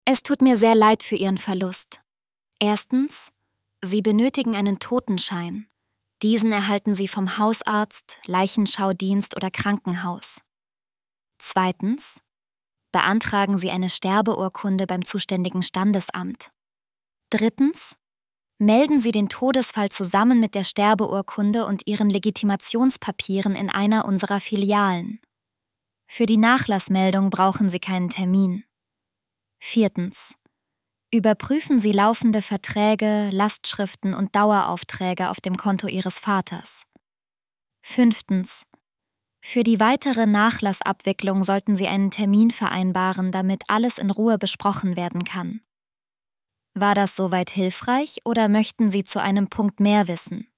Es tut mir sehr leid für Ihren Verlust. Erstens, Sie benötigen einen Totenschein. Diesen erhalten Sie vom Hausarzt, Leichenschaudienst oder Krankenhaus. Zweitens, beantragen Sie eine Sterbeurkunde beim zuständigen Standesamt. Drittens, melden Sie den Todesfall zusammen mit der Sterbeurkunde und Ihren Legitimationspapieren in einer unserer Filialen. Für die Nachlassmeldung brauchen Sie keinen Termin. Viertens, überprüfen Sie laufende Verträge, Lastschriften und Daueraufträge auf dem Konto Ihres Vaters. Fünftens, für die weitere Nachlassabwicklung sollten Sie einen Termin vereinbaren, damit alles in Ruhe besprochen werden kann. War das soweit hilfreich oder möchten Sie zu einem Punkt mehr wissen?